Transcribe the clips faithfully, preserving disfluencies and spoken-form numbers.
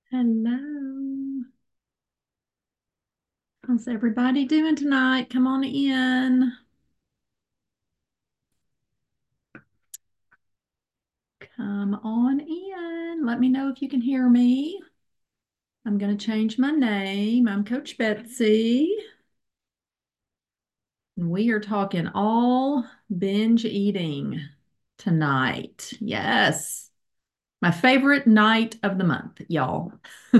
Hello. How's everybody doing tonight? Come on in. Come on in. Let me know if you can hear me. I'm going to change my name. I'm Coach Betsy. And we are talking all binge eating tonight. Yes. My favorite night of the month, y'all.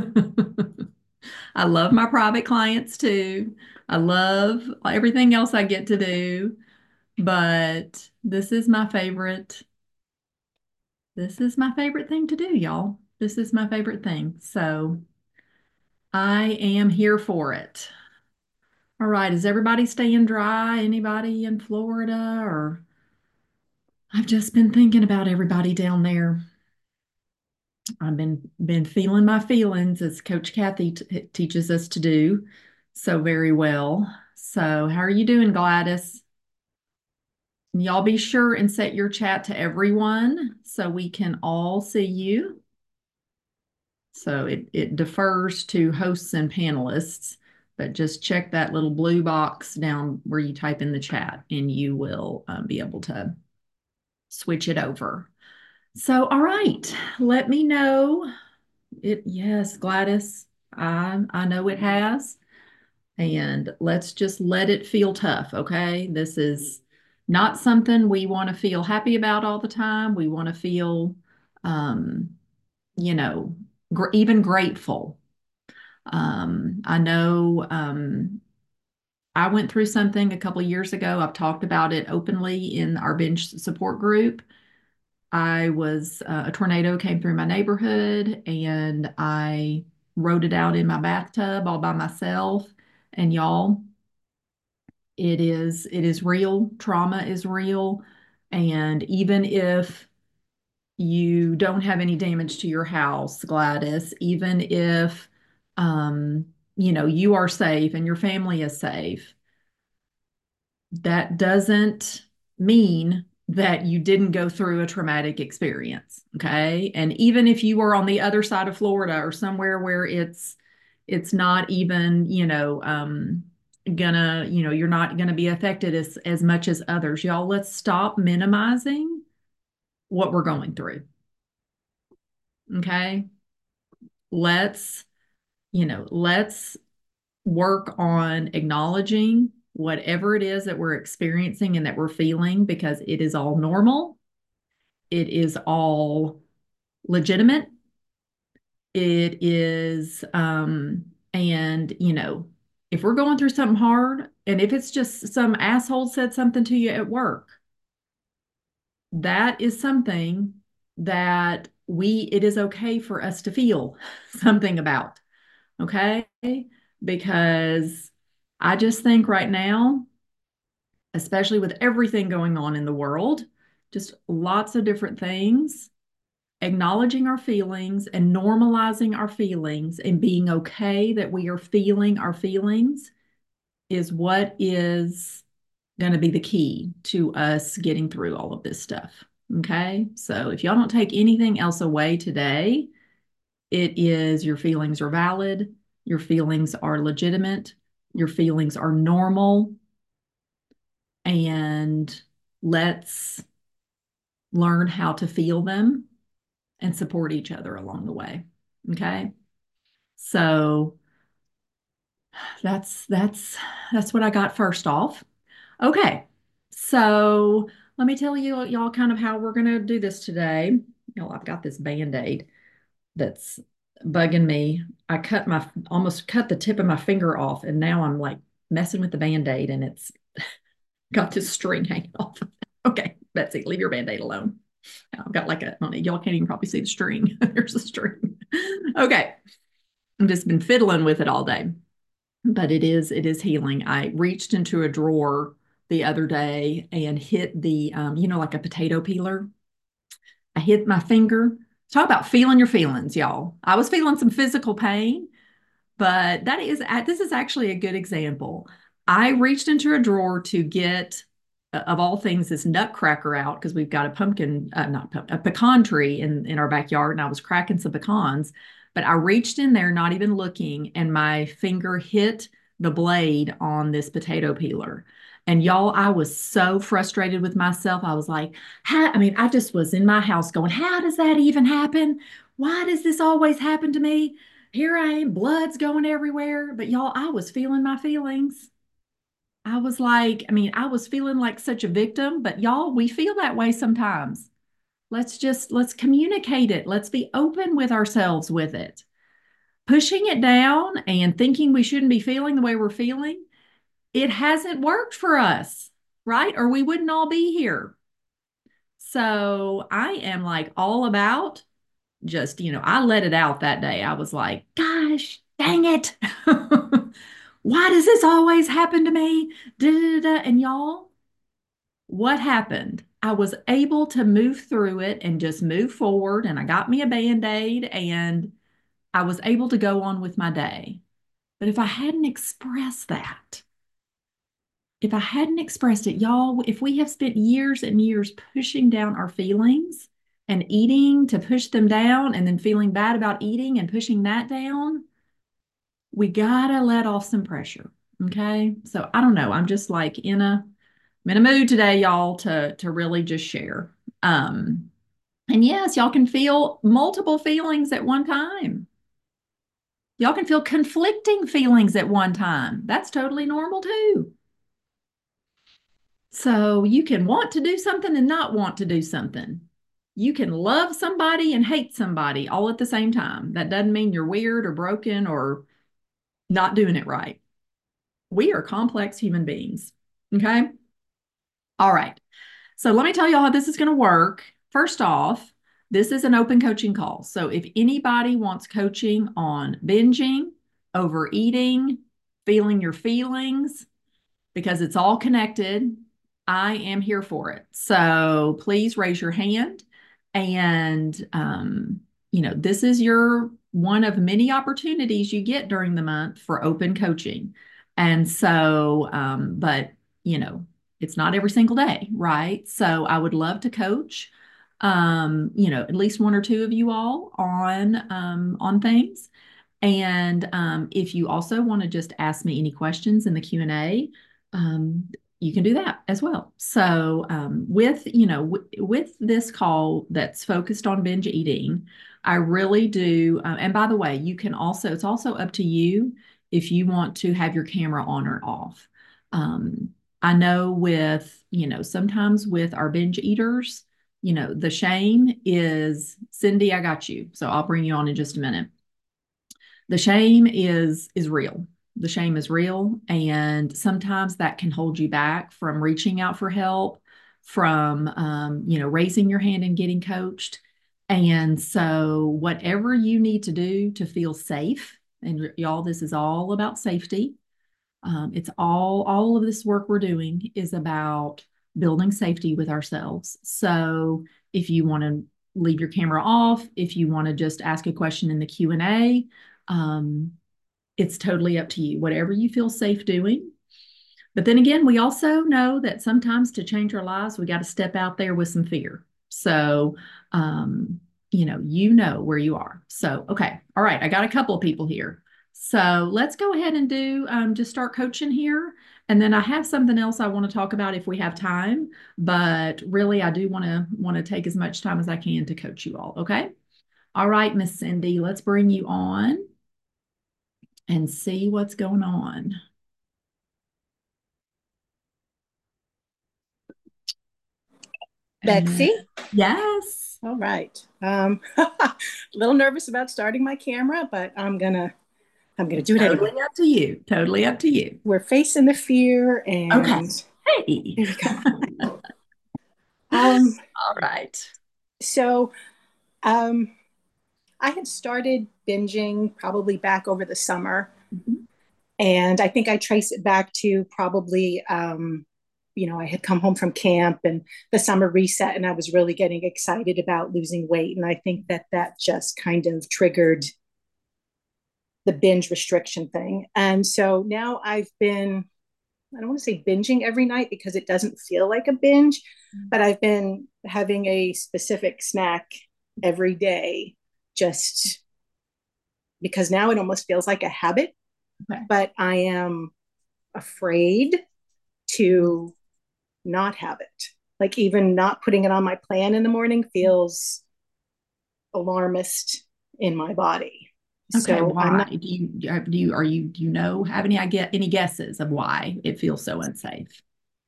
I love my private clients too. I love everything else I get to do. But this is my favorite. This is my favorite thing to do, y'all. This is my favorite thing. So I am here for it. All right. Is everybody staying dry? Anybody in Florida? Or I've just been thinking about everybody down there. I've been been feeling my feelings as Coach Kathy t teaches us to do so very well. So how are you doing, Gladys? Y'all be sure and set your chat to everyone so we can all see you. So it, it defers to hosts and panelists, but just check that little blue box down where you type in the chat and you will um, be able to switch it over. So, all right, let me know. It, yes, Gladys, I, I know it has. And let's just let it feel tough, okay? This is not something we want to feel happy about all the time. We want to feel, um, you know, gr even grateful. Um, I know um, I went through something a couple of years ago. I've talked about it openly in our binge support group. I was uh, a tornado came through my neighborhood and I wrote it out in my bathtub all by myself. And y'all, it is it is real. Trauma is real. And even if you don't have any damage to your house, Gladys, even if um, you know, you are safe and your family is safe, that doesn't mean that you didn't go through a traumatic experience. Okay. And even if you are on the other side of Florida or somewhere where it's it's not even, you know, um, gonna, you know, you're not gonna be affected as as much as others. Y'all, let's stop minimizing what we're going through. Okay. Let's, you know, let's work on acknowledging whatever it is that we're experiencing and that we're feeling because it is all normal. It is all legitimate. It is, um, and you know, if we're going through something hard, and if it's just some asshole said something to you at work, that is something that we, it is okay for us to feel something about. Okay. Because I just think right now, especially with everything going on in the world, just lots of different things, acknowledging our feelings and normalizing our feelings and being okay that we are feeling our feelings is what is going to be the key to us getting through all of this stuff. Okay. So if y'all don't take anything else away today, it is your feelings are valid, your feelings are legitimate, your feelings are normal, and let's learn how to feel them and support each other along the way. Okay. So that's that's that's what I got first off. Okay. So let me tell you y'all kind of how we're gonna do this today. You know, I've got this Band-Aid that's bugging me. I cut my almost cut the tip of my finger off, and now I'm like messing with the Band-Aid and it's got this string hanging off. Okay, Betsy, leave your Band-Aid alone. I've got like a, y'all can't even probably see the string. There's a string. Okay. I've just been fiddling with it all day, but it is, it is healing. I reached into a drawer the other day and hit the, um, you know, like a potato peeler. I hit my finger. Talk about feeling your feelings, y'all. I was feeling some physical pain, but that is, this is actually a good example. I reached into a drawer to get of all things, this nutcracker out because we've got a pumpkin, uh, not a pecan tree in in our backyard, and I was cracking some pecans, but I reached in there, not even looking, and my finger hit the blade on this potato peeler. And y'all, I was so frustrated with myself. I was like, how, I mean, I just was in my house going, how does that even happen? Why does this always happen to me? Here I am, blood's going everywhere. But y'all, I was feeling my feelings. I was like, I mean, I was feeling like such a victim, but y'all, we feel that way sometimes. Let's just, let's communicate it. Let's be open with ourselves with it. Pushing it down and thinking we shouldn't be feeling the way we're feeling, it hasn't worked for us, right? Or we wouldn't all be here. So I am like all about just, you know, I let it out that day. I was like, gosh, dang it. Why does this always happen to me? Da, da, da. And y'all, what happened? I was able to move through it and just move forward. And I got me a band-aid and I was able to go on with my day. But if I hadn't expressed that, if I hadn't expressed it, y'all, if we have spent years and years pushing down our feelings and eating to push them down and then feeling bad about eating and pushing that down, we gotta let off some pressure. Okay. So I don't know. I'm just like in a I'm in a mood today, y'all, to to really just share. Um, and yes, y'all can feel multiple feelings at one time. Y'all can feel conflicting feelings at one time. That's totally normal too. So you can want to do something and not want to do something. You can love somebody and hate somebody all at the same time. That doesn't mean you're weird or broken or not doing it right. We are complex human beings. Okay. All right. So let me tell you all how this is going to work. First off, this is an open coaching call. So if anybody wants coaching on binging, overeating, feeling your feelings, because it's all connected, I am here for it. So please raise your hand. And, um, you know, this is your one of many opportunities you get during the month for open coaching. And so, um, but, you know, it's not every single day, right? So I would love to coach, um, you know, at least one or two of you all on, um, on things. And um, if you also want to just ask me any questions in the Q and A, um, you can do that as well. So um, with, you know, w- with this call that's focused on binge eating, I really do. Uh, and by the way, you can also, it's also up to you if you want to have your camera on or off. Um, I know with, you know, sometimes with our binge eaters, you know, the shame is, Cindy, I got you. So I'll bring you on in just a minute. The shame is is real. The shame is real, and sometimes that can hold you back from reaching out for help, from um, you know, raising your hand and getting coached. And so whatever you need to do to feel safe, and y'all, this is all about safety. Um, it's all all of this work we're doing is about building safety with ourselves. So if you want to leave your camera off, if you want to just ask a question in the Q and A, um, it's totally up to you, whatever you feel safe doing. But then again, we also know that sometimes to change our lives, we got to step out there with some fear. So, um, you know, you know where you are. So, okay. All right. I got a couple of people here. So let's go ahead and do um, just start coaching here. And then I have something else I want to talk about if we have time. But really, I do want to want to take as much time as I can to coach you all. Okay. All right, Miss Cindy, let's bring you on and see what's going on. Betsy? Yes. All right. Um, a little nervous about starting my camera, but I'm gonna I'm gonna It's do it totally anyway. up to you. Totally up to you. We're facing the fear, Okay. and Hey. here we go. Um, All right. so um, I had started binging probably back over the summer, Mhm. and I think I trace it back to probably um, you know, I had come home from camp and the summer reset, and I was really getting excited about losing weight, and I think that that just kind of triggered the binge restriction thing. And so now I've been I don't want to say binging every night because it doesn't feel like a binge, but I've been having a specific snack every day just because now it almost feels like a habit, Okay. but I am afraid to not have it. Like even not putting it on my plan in the morning feels alarmist in my body. Okay, So I'm why? not, Do you do you are you do you know have any I get any guesses of why it feels so unsafe?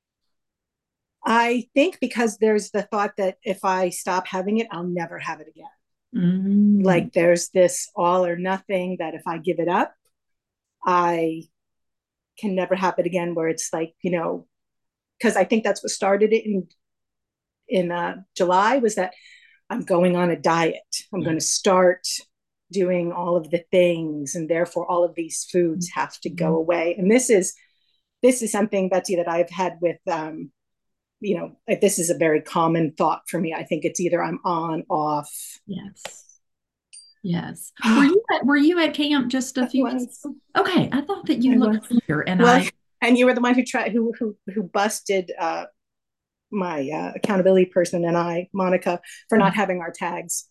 I think because there's the thought that if I stop having it, I'll never have it again. Mm, Like there's this all or nothing that if I give it up, I can never have it again, where it's like, you know, because I think that's what started it in in uh, July was that I'm going on a diet. I'm going to start doing all of the things, and therefore all of these foods have to go mhm. away. And this is this is something, Betsy, that I've had with um, you know, this is a very common thought for me. I think it's either I'm on, off. Yes. Yes. Were you at were you at camp just a I few weeks was, ago? Okay, I thought that you I looked was. familiar and Well, I and you were the one who tried, who who who busted uh, my uh, accountability person and I, Monica, for not having our tags.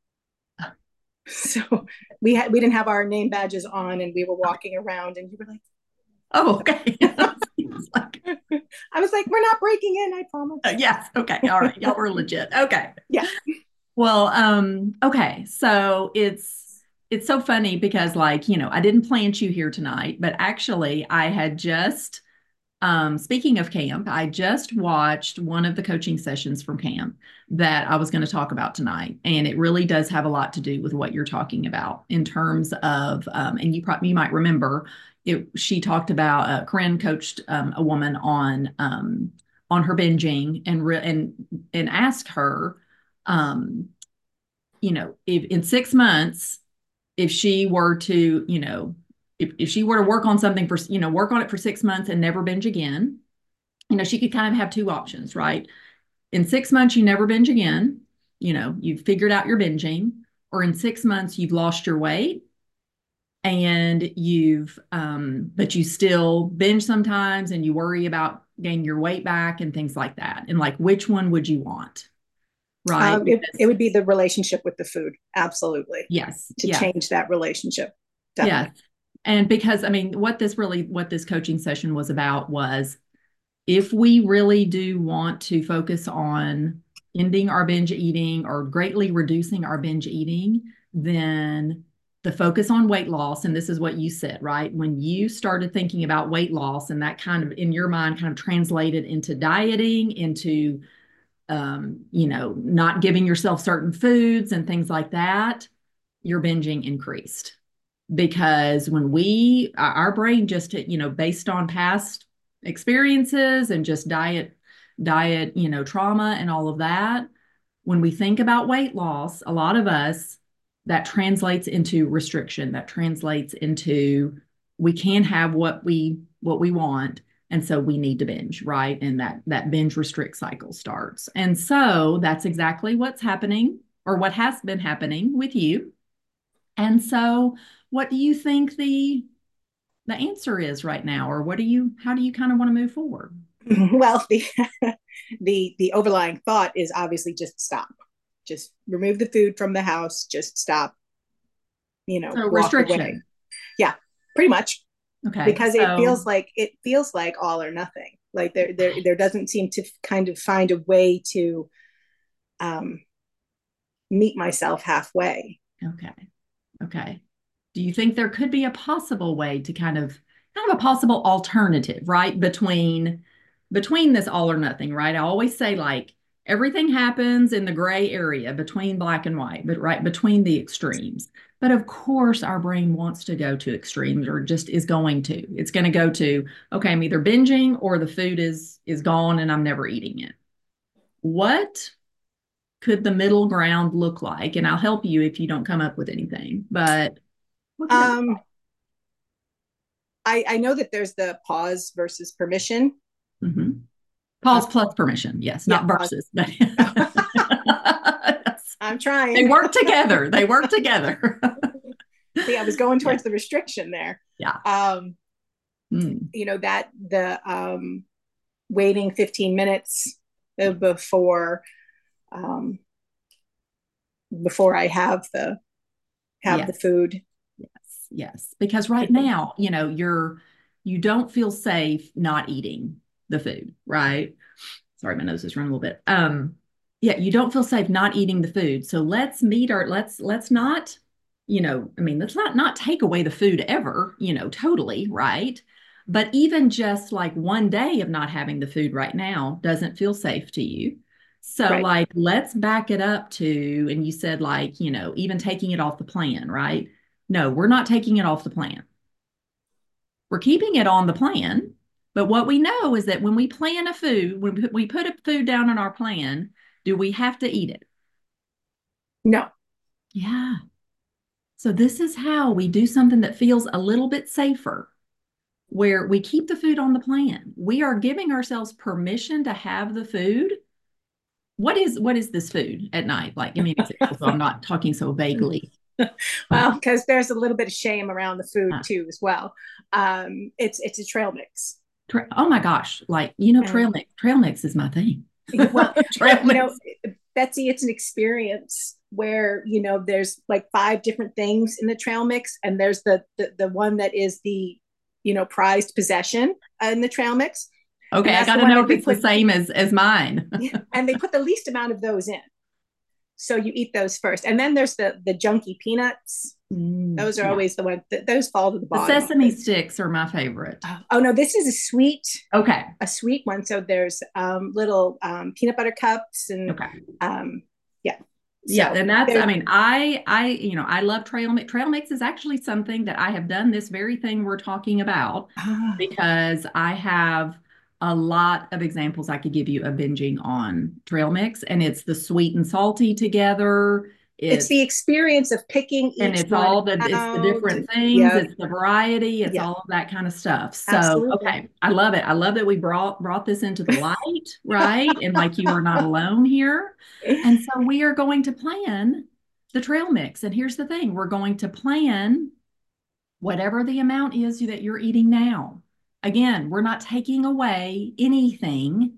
So we had we didn't have our name badges on, and we were walking around, and you were like, Oh, okay. It's like, I was like, we're not breaking in, I uh, promise. yes, okay. All right. Y'all were legit. Okay. Yeah. Well, um, okay. So it's it's so funny because like, you know, I didn't plant you here tonight, but actually I had just um, speaking of camp, I just watched one of the coaching sessions from camp that I was going to talk about tonight, and it really does have a lot to do with what you're talking about in terms of, um, and you probably you might remember, it. She talked about uh, Corinne coached um, a woman on um, on her binging and re- and and asked her, um, you know, if in six months, if she were to, you know, if, if she were to work on something for, you know, work on it for six months and never binge again, you know, she could kind of have two options, right? In six months, you never binge again. You know, you've figured out your binging, or in six months, you've lost your weight and you've, um, but you still binge sometimes and you worry about gaining your weight back and things like that. And like, which one would you want? Right? Um, it, it Because, would be the relationship with the food. Absolutely. yes, To yes, change that relationship. yes. Definitely. And because, I mean, what this really, what this coaching session was about was if we really do want to focus on ending our binge eating or greatly reducing our binge eating, then the focus on weight loss, and this is what you said, right? When you started thinking about weight loss and that kind of in your mind kind of translated into dieting, into, um, you know, not giving yourself certain foods and things like that, your binging increased because when we our brain just you know based on past experiences and just diet diet you know trauma and all of that, when we think about weight loss, a lot of us, that translates into restriction, that translates into we can't have what we what we want, and so we need to binge, right? And that that binge restrict cycle starts, and so that's exactly what's happening or what has been happening with you. And so, what do you think the the answer is right now, or what do you how do you kind of want to move forward? Well, the the the overlying thought is obviously just stop. Just remove the food from the house. Just stop. You know, So walk away. restriction. Yeah, pretty much. Okay. Because it So feels like it feels like all or nothing. Like there there there doesn't seem to kind of find a way to um, meet myself halfway. okay. Okay. Do you think there could be a possible way to kind of kind of a possible alternative, right? Between between this all or nothing, right? I always say like everything happens in the gray area between black and white, but right between the extremes. But of course, our brain wants to go to extremes or just is going to. It's going to go to, okay, I'm either binging or the food is is gone and I'm never eating it. What could the middle ground look like? And I'll help you if you don't come up with anything. But what could it look Um, I, I know that there's the pause versus permission. like? Mm-hmm. Uh, Pause plus permission. Yes, yeah, not pause. versus, but I'm they trying. work together. They work together. See, I was going Yeah. towards the restriction there. Yeah. Um, Mm. You know, that the um, waiting fifteen minutes before um, before I have the have the Yes. food. Yes. Yes. Because right now, you know, you're you don't feel safe not eating the food, right? Sorry, my nose is running a little bit. Um, yeah, you don't feel safe not eating the food. So let's meet our let's let's not, you know, I mean, let's not not take away the food ever, you know, totally, right? But even just like one day of not having the food right now doesn't feel safe to you. So Right. like let's back it up to, and you said like, you know, even taking it off the plan, right? No, we're not taking it off the plan. We're keeping it on the plan. But what we know is that when we plan a food, when we put a food down on our plan, do we have to eat it? No. Yeah. So this is how we do something that feels a little bit safer, where we keep the food on the plan. We are giving ourselves permission to have the food. What is what is this food at night? Like, give me an example, so I'm not talking so vaguely. Well, because there's a little bit of shame around the food too, as well. Um, it's it's a trail mix. Tra- oh my gosh, like you know, trail And mix. Trail mix is my thing. well, Trail well, you know, mix. Betsy, it's an experience where, you know, there's like five different things in the trail mix, and there's the the, the one that is the, you know, prized possession in the trail mix, and Okay, I that's got the to one know that if they it's the put, same as as mine. and they put the least amount of those in. So you eat those first, and then there's the the junky peanuts. Mm, Those are yeah. always the ones that those fall to the The bottom. sesame sticks are my favorite. Oh, oh no, this is a sweet Okay. a sweet one. So there's um, little um, peanut butter cups and Okay. um, yeah. Yeah, So and that's, I there's mean, I, I, you know, I love trail mix. Trail mix is actually something that I have done this very thing we're talking about ah, because I have a lot of examples I could give you of binging on trail mix, and it's the sweet and salty together. it's It's the experience of picking and each it's one all the it's the out. different things, Yep. it's the variety, it's Yeah. all of that kind of stuff. So Absolutely. okay, I love it. I love that we brought brought this into the light, right? And like you are not alone here. And so we are going to plan the trail mix. And here's the thing, we're going to plan whatever the amount is that you're eating now. Again, we're not taking away anything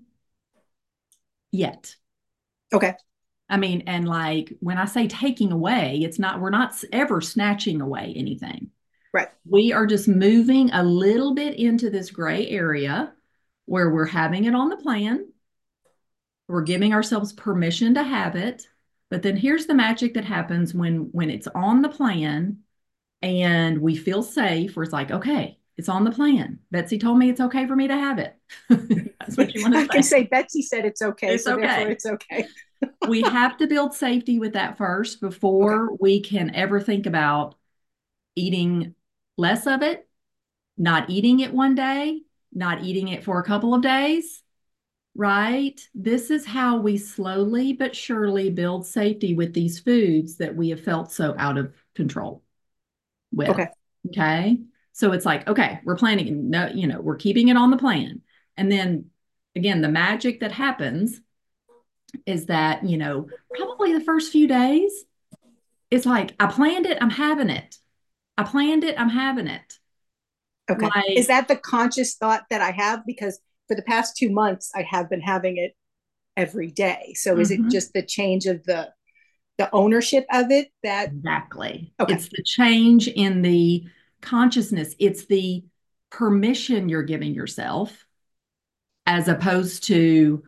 yet. Okay. I mean, and like when I say taking away, it's not, we're not ever snatching away anything. Right. We are just moving a little bit into this gray area where we're having it on the plan. We're giving ourselves permission to have it. But then here's the magic that happens when when it's on the plan and we feel safe, where it's like, okay, it's on the plan. Betsy told me it's okay for me to have it. That's what you want to I can say. say Betsy said it's okay, It's so therefore okay. it's okay. We have to build safety with that first Okay. before we can ever think about eating less of it, not eating it one day, not eating it for a couple of days, right? This is how we slowly but surely build safety with these foods that we have felt so out of control with. Okay. Okay. So it's like, okay, we're planning, no, you know, we're keeping it on the plan. And then again, the magic that happens is that, you know, probably the first few days, it's like, I planned it, I'm having it. I planned it, I'm having it. Okay. Is Like, that the conscious thought that I have? Because for the past two months, I have been having it every day. So is it mhm, just the change of the the ownership of it that exactly. okay. It's the change in the consciousness, it's the permission you're giving yourself as opposed to,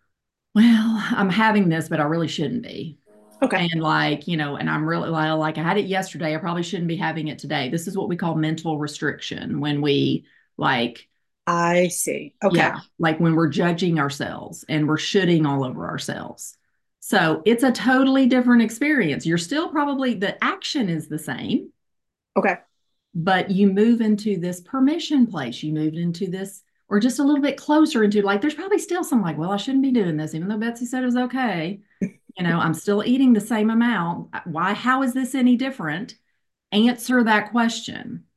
well, I'm having this, but I really shouldn't be. Okay. And like, you know, and I'm really like, like I had it yesterday. I probably shouldn't be having it today. This is what we call mental restriction when we like, I see. Okay. yeah, like when we're judging ourselves and we're shooting all over ourselves. So it's a totally different experience. You're still probably, the action is the same, Okay. but you move into this permission place. You move into this, or just a little bit closer into like, there's probably still some like, well, I shouldn't be doing this, even though Betsy said it was okay. You know, I'm still eating the same amount. Why, how is this any different? Answer that question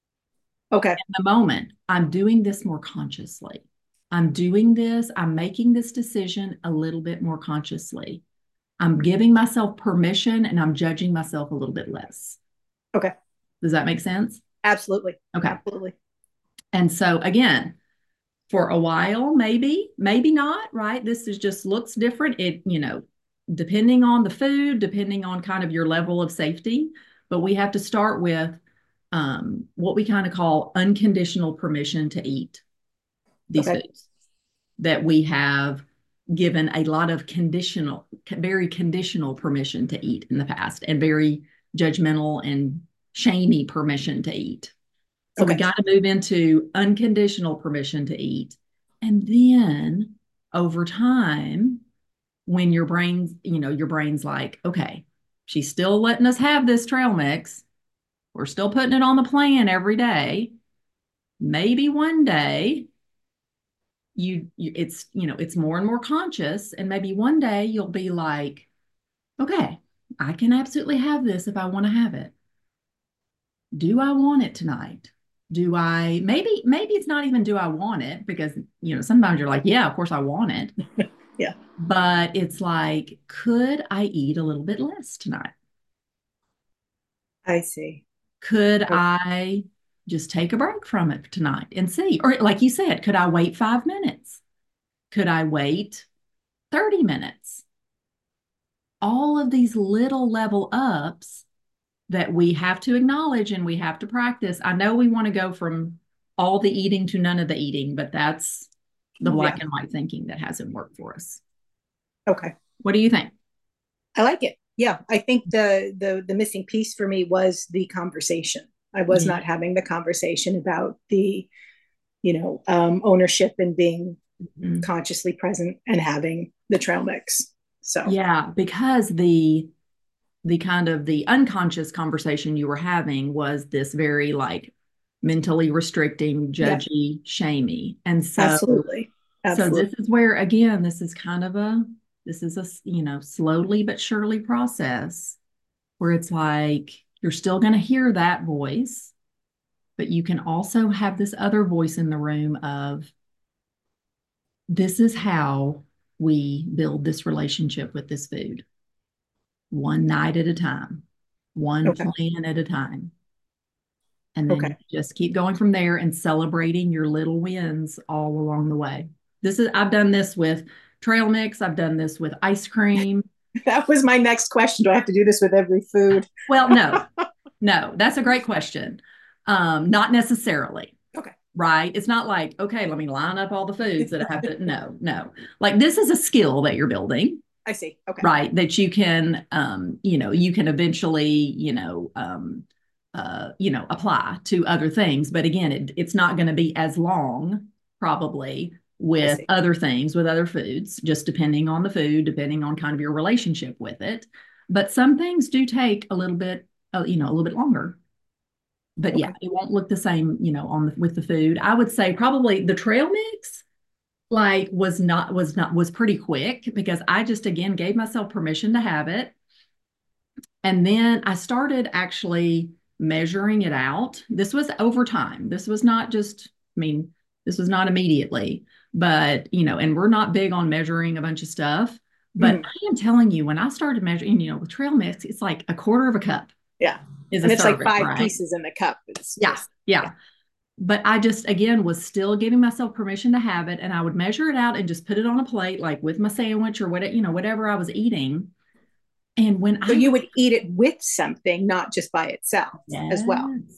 Okay. in the moment. I'm doing this more consciously. I'm doing this, I'm making this decision a little bit more consciously. I'm giving myself permission and I'm judging myself a little bit less. Okay. Does that make sense? Absolutely. Okay. Absolutely. And so again, for a while, maybe, maybe not, right? This is just looks different. It, you know, depending on the food, depending on kind of your level of safety. But we have to start with um, what we kind of call unconditional permission to eat these Okay. foods that we have given a lot of conditional, very conditional permission to eat in the past, and very judgmental and shamey permission to eat. So we Okay. got to move into unconditional permission to eat. And then over time, when your brain's, you know, your brain's like, okay, she's still letting us have this trail mix. We're still putting it on the plan every day. Maybe one day you, you it's, you know, it's more and more conscious. And maybe one day you'll be like, okay, I can absolutely have this if I want to have it. Do I want it tonight? Do I, maybe, maybe it's not even do I want it, because, you know, sometimes you're like, yeah, of course I want it. Yeah. But it's like, could I eat a little bit less tonight? I see. Could Okay. I just take a break from it tonight and see? Or like you said, could I wait five minutes? Could I wait thirty minutes? All of these little level ups that we have to acknowledge and we have to practice. I know we want to go from all the eating to none of the eating, but that's the Yeah. black and white thinking that hasn't worked for us. Okay. What do you think? I like it. Yeah. I think the the the missing piece for me was the conversation. I was Yeah. not having the conversation about the, you know, um, ownership and being Mhm. consciously present and having the trail mix. So Yeah, because the the kind of the unconscious conversation you were having was this very like mentally restricting, yeah, judgy, shamey. And so absolutely. so Absolutely. this is where again, this is kind of a this is a, you know, slowly but surely process where it's like you're still going to hear that voice, but you can also have this other voice in the room of this is how we build this relationship with this food, one night at a time, one Okay. plan at a time. And then you Okay. just keep going from there and celebrating your little wins all along the way. This is, I've done this with trail mix, I've done this with ice cream. That was my next question. Do I have to do this with every food? Well, no, no, that's a great question. Um, not necessarily, Okay. right? It's not like, okay, let me line up all the foods that I have to, no, no. Like this is a skill that you're building, I see. Okay. right? That you can, um, you know, you can eventually, you know, um, uh, you know, apply to other things. But again, it, it's not going to be as long, probably, I with see. other things, with other foods, just depending on the food, depending on kind of your relationship with it. But some things do take a little bit, uh, you know, a little bit longer. But yeah, Okay. it won't look the same, you know, on the, with the food. I would say probably the trail mix like was not was not was pretty quick because I just again gave myself permission to have it. And then I started actually measuring it out. This was over time. This was not just, I mean, this was not immediately, but you know, and we're not big on measuring a bunch of stuff. But Mhm. I am telling you, when I started measuring, you know, with trail mix, it's like a quarter of a cup Yeah. is a And it's like serving, five right? pieces in the cup. It's Yeah, just, yeah. yeah. But I just, again, was still giving myself permission to have it. And I would measure it out and just put it on a plate, like with my sandwich or whatever, you know, whatever I was eating. And when So I you would, would eat it with something, not just by itself as well. yes,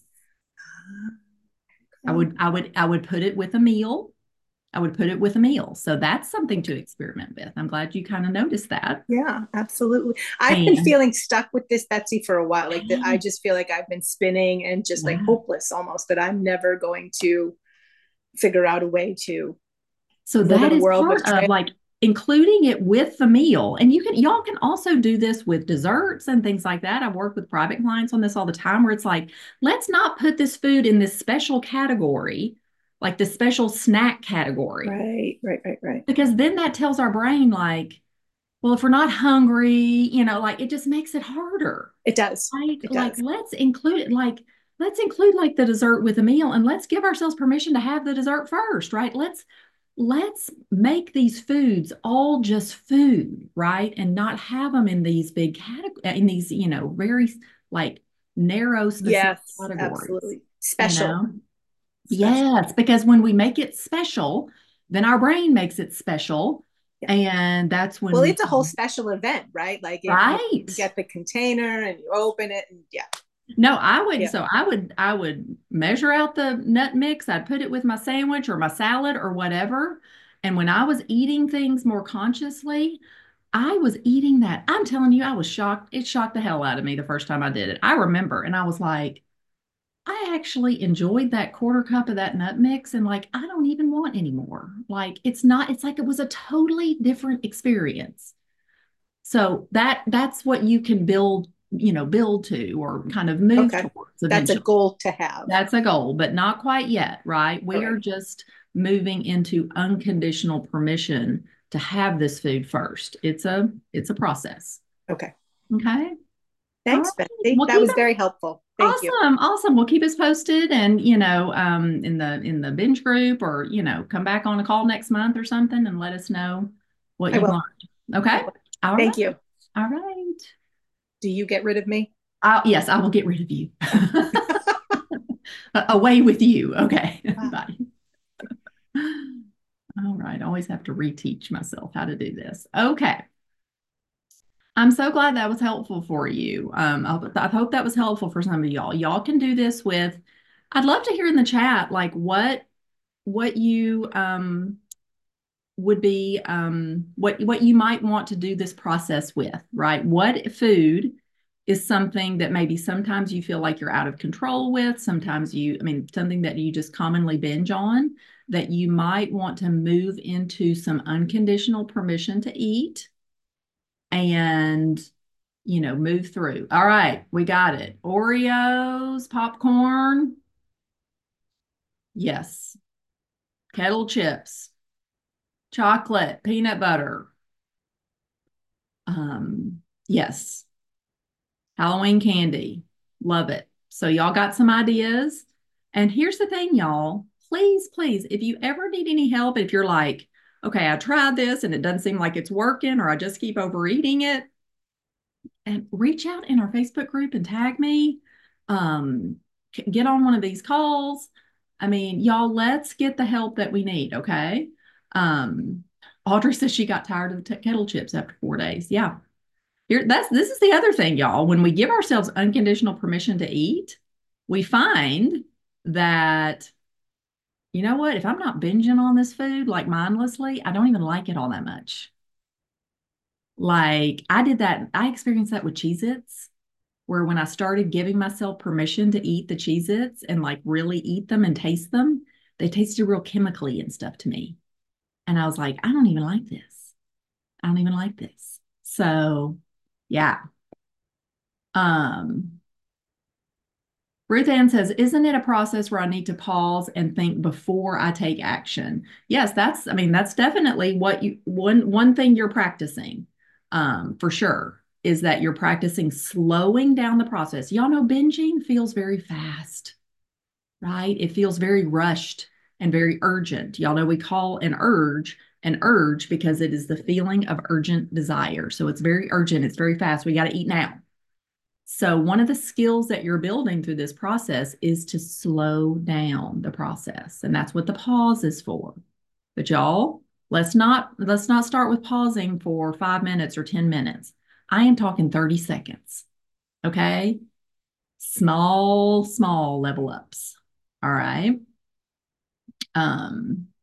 I Okay. would, I would, I would put it with a meal. I would put it with a meal. So that's something to Okay. experiment with. I'm glad you kind of noticed that. Yeah, absolutely. I've been And feeling stuck with this, Betsy, for a while. Like that, I just feel like I've been spinning and just like yeah. hopeless almost that I'm never going to figure out a way to So live in that a is world with part of trail. like including it with the meal. And you can, y'all can also do this with desserts and things like that. I work with private clients on this all the time where it's like, let's not put this food in this special category, like this special snack category, Right, right, right, right. because then that tells our brain, like, well, if we're not hungry, you know, like it just makes it harder. It does. Like, It like does. let's include it, like, let's include like the dessert with a meal and let's give ourselves permission to have the dessert first, right? Let's let's make these foods all just food, right? And not have them in these big categories, in these, you know, very like narrow, specific Yes, categories, absolutely. you Special. know? special. Yes, because when we make it special, then our brain makes it special. Yeah. And that's when Well, we it's a whole can, special event, right? Like if you right? get the container and you open it, and yeah, No, I would. yeah. So I would, I would measure out the nut mix. I'd put it with my sandwich or my salad or whatever. And when I was eating things more consciously, I was eating that. I'm telling you, I was shocked. It shocked the hell out of me the first time I did it. I remember, and I was like, I actually enjoyed that quarter cup of that nut mix, and like, I don't even want any more. Like, it's not, it's like it was a totally different experience. So that that's what you can build, you know, build to or kind of move Okay. towards That's a eventually. goal to have. That's a goal, but not quite yet, right? All We are right. just moving into unconditional permission to have this food first. It's a it's a process. Okay. Okay. All Thanks, right. Betsy. Well, That keep was very helpful. Thank you. awesome, awesome. Well, keep us posted, and you know, um, in the in the binge group, or you know, come back on a call next month or something, and let us know what I you will. learned. Okay. I will. All right. Thank you. All right. Do you get rid of me? I'll, yes, I will get rid of you. Away with you. Okay. Bye. All right. I always have to reteach myself how to do this. Okay. I'm so glad that was helpful for you. Um, I, I hope that was helpful for some of y'all. Y'all can do this with, I'd love to hear in the chat, like what what you um would be um what what you might want to do this process with, right? What food is something that maybe sometimes you feel like you're out of control with, sometimes you, I mean, something that you just commonly binge on that you might want to move into some unconditional permission to eat and you know, move through. All right, we got it. Oreos, popcorn, yes. Kettle chips, chocolate, peanut butter. Um, yes. Halloween candy. Love it. So y'all got some ideas. And here's the thing, y'all. Please, please, if you ever need any help, if you're like, okay, I tried this and it doesn't seem like it's working, or I just keep overeating it, and reach out in our Facebook group and tag me. Um, get on one of these calls. I mean, y'all, let's get the help that we need, okay? Um, Audrey says she got tired of the t- kettle chips after four days. Yeah. Here, that's this is the other thing, y'all. When we give ourselves unconditional permission to eat, we find that, you know what, if I'm not binging on this food like mindlessly, I don't even like it all that much. Like I did that, I experienced that with Cheez-Its, where when I started giving myself permission to eat the Cheez-Its and like really eat them and taste them, they tasted real chemically and stuff to me. And I was like, I don't even like this. I don't even like this. So yeah. Um, Ruth Ann says, isn't it a process where I need to pause and think before I take action? Yes, that's, I mean, that's definitely what you, one, one thing you're practicing, um, for sure, is that you're practicing slowing down the process. Y'all know binging feels very fast, right? It feels very rushed and very urgent. Y'all know we call an urge an urge because it is the feeling of urgent desire. So it's very urgent. It's very fast. We got to eat now. So one of the skills that you're building through this process is to slow down the process. And that's what the pause is for. But y'all, let's not let's not start with pausing for five minutes or ten minutes. I am talking thirty seconds. Okay? Small, small level ups. All right. Um,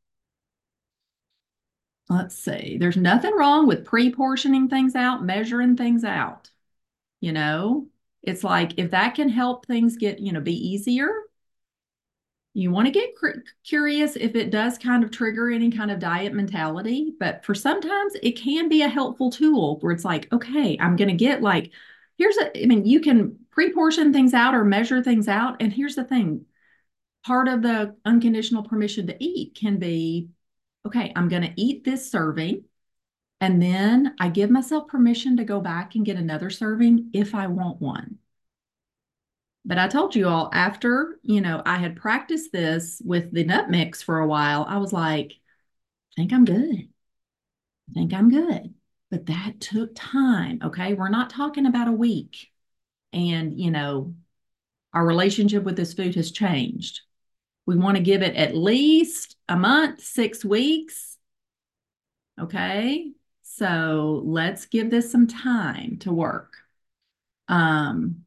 let's see. There's nothing wrong with pre-portioning things out, measuring things out. You know, it's like if that can help things get, you know, be easier, you want to get curious if it does kind of trigger any kind of diet mentality. But for sometimes it can be a helpful tool where it's like, okay, I'm going to get like, here's a, I mean, you can pre-portion things out or measure things out. And here's the thing, part of the unconditional permission to eat can be, okay, I'm going to eat this serving. And then I give myself permission to go back and get another serving if I want one. But I told you all after, you know, I had practiced this with the nut mix for a while, I was like, I think I'm good. I think I'm good. But that took time. Okay. We're not talking about a week. And, you know, our relationship with this food has changed. We want to give it at least a month, six weeks. Okay. So let's give this some time to work. Um,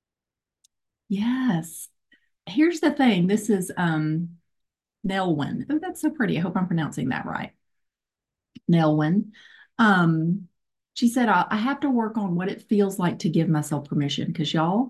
yes. Here's the thing. This is um Nelwyn. Oh, that's so pretty. I hope I'm pronouncing that right. Nelwyn. Um, she said, I, I have to work on what it feels like to give myself permission because y'all,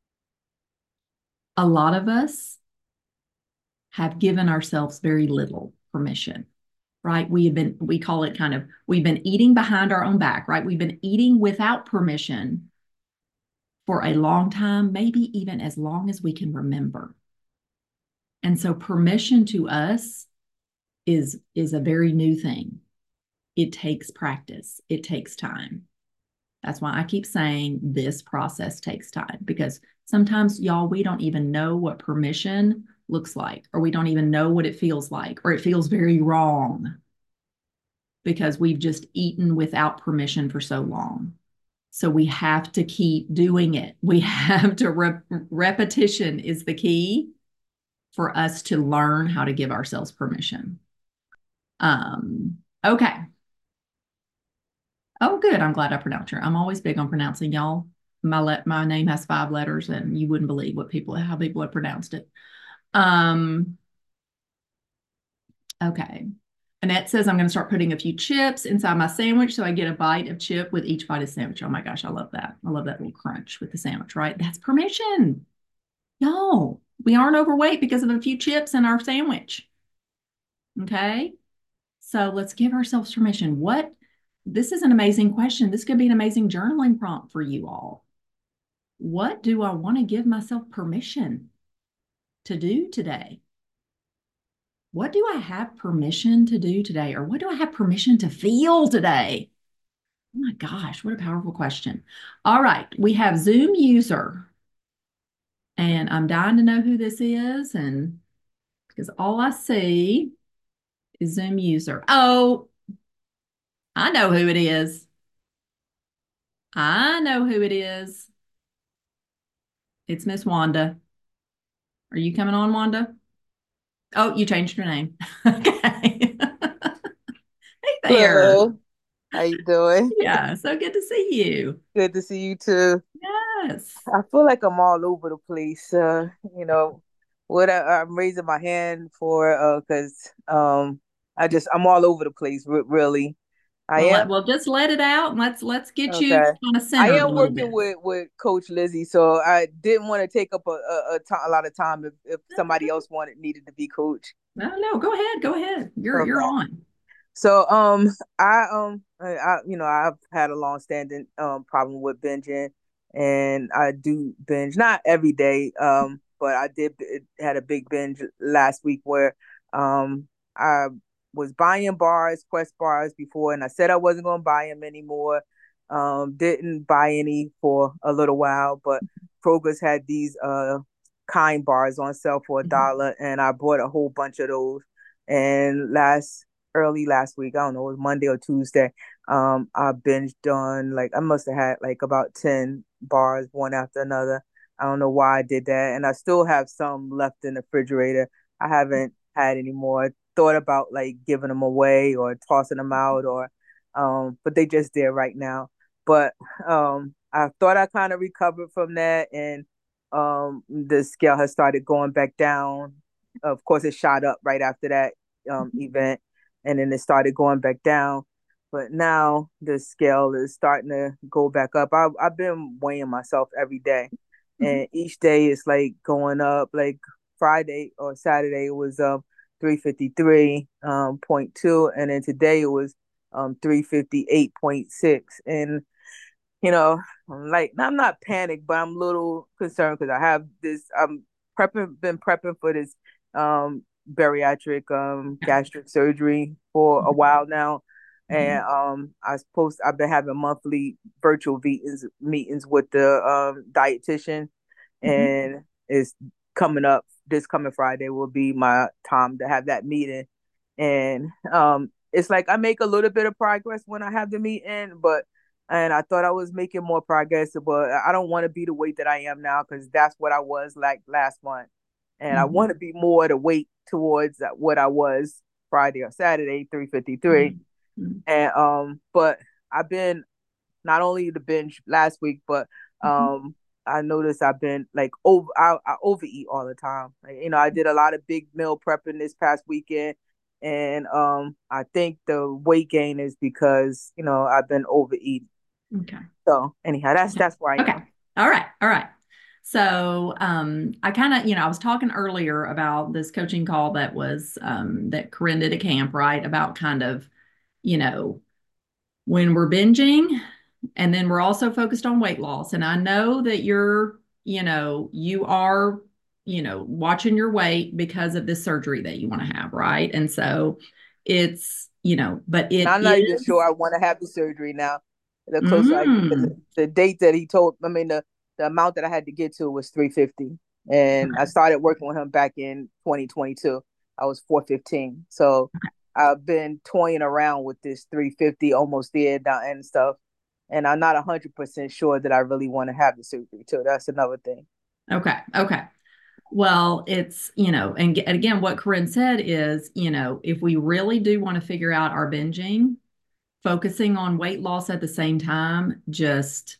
a lot of us have given ourselves very little permission, right? We have been, we call it kind of, we've been eating behind our own back, right? We've been eating without permission for a long time, maybe even as long as we can remember. And so permission to us is is a very new thing. It takes practice. It takes time. That's why I keep saying this process takes time because sometimes, y'all, we don't even know what permission looks like, or we don't even know what it feels like, or it feels very wrong because we've just eaten without permission for so long. So we have to keep doing it. We have to, rep- repetition is the key for us to learn how to give ourselves permission. Um, okay. Oh, good. I'm glad I pronounced her. I'm always big on pronouncing y'all. My let my name has five letters, and you wouldn't believe what people how people have pronounced it. Um, okay. Annette says I'm going to start putting a few chips inside my sandwich so I get a bite of chip with each bite of sandwich. Oh my gosh, I love that. I love that little crunch with the sandwich, right? That's permission. No, we aren't overweight because of a few chips in our sandwich. Okay. So let's give ourselves permission. What This is an amazing question. This could be an amazing journaling prompt for you all. What do I want to give myself permission to do today? What do I have permission to do today? Or what do I have permission to feel today? Oh my gosh, what a powerful question. All right, we have Zoom user, and I'm dying to know who this is, and because all I see is Zoom user. Oh, I know who it is. I know who it is. It's Miss Wanda. Are you coming on, Wanda? Oh, you changed your name. Okay. Hey there. Hello, how you doing? Yeah, so good to see you. Good to see you too. Yes. I feel like I'm all over the place. Uh, you know, what I, I'm raising my hand for, uh, because um, I just I'm all over the place. Re really, I Well, am. let, well, just let it out and let's let's get you Okay, kind of I centered a am little working bit. with with Coach Lizzie, so I didn't want to take up a a, a, to a lot of time if if somebody else wanted needed to be coach. No, no, go ahead, go ahead. You're you're Okay. on. So um I um I, I you know I've had a long standing um problem with binging, and I do binge not every day, um but I did had a big binge last week where um I was buying bars, Quest bars before, and I said I wasn't going to buy them anymore. Um didn't buy any for a little while, but Kroger's had these uh kind bars on sale for a Mhm. dollar, and I bought a whole bunch of those. And last early last week, I don't know, it was Monday or Tuesday. Um, I binged on like I must have had like about ten bars one after another. I don't know why I did that. And I still have some left in the refrigerator. I haven't had any more. Thought about like giving them away or tossing them out, or um, but they just there right now. But um I thought I kind of recovered from that, and um the scale has started going back down. Of course, it shot up right after that um event, and then it started going back down. But now the scale is starting to go back up. I've I've been weighing myself every day, Mhm. and each day it's like going up. Like Friday or Saturday it was um three fifty three um point two, and then today it was um three fifty eight point six, and you know, I'm like I'm not panicked, but I'm a little concerned because I have this. I'm prepping, been prepping for this um, bariatric um, gastric surgery for a while now, and Mhm. um, I suppose I've been having monthly virtual meetings meetings with the um, dietitian, Mhm. and it's coming up. This coming Friday will be my time to have that meeting, and um, it's like I make a little bit of progress when I have the meeting, but and I thought I was making more progress, but I don't want to be the weight that I am now because that's what I was like last month. and I Mhm. want to be more to weight towards what I was Friday or Saturday, three fifty-three. Mhm. And um, but I've been not only the binge last week, but Mhm. um, I noticed I've been like over I, I overeat all the time. Like, you know, I did a lot of big meal prepping this past weekend, and um, I think the weight gain is because you know I've been overeating. Okay. So anyhow, that's Okay. that's where I Okay. am. All right. All right. So um, I kind of, you know, I was talking earlier about this coaching call that was um, that Corinne did at camp, right? About kind of, you know, when we're binging and then we're also focused on weight loss. And I know that you're, you know, you are, you know, watching your weight because of this surgery that you want to have, right? And so it's, you know, but And it I'm not even sure is, I want to have the surgery now. The closer I get, mm, the, the date that he told, I mean, the, the amount that I had to get to was three fifty. And I started working with him back in twenty twenty-two. I was four fifteen. So I've been toying around with this three fifty, almost there down and stuff. And I'm not one hundred percent sure that I really want to have the surgery too. That's another thing. okay. Okay. Well, it's, you know, and, and again, what Corinne said is, you know, if we really do want to figure out our binging, focusing on weight loss at the same time just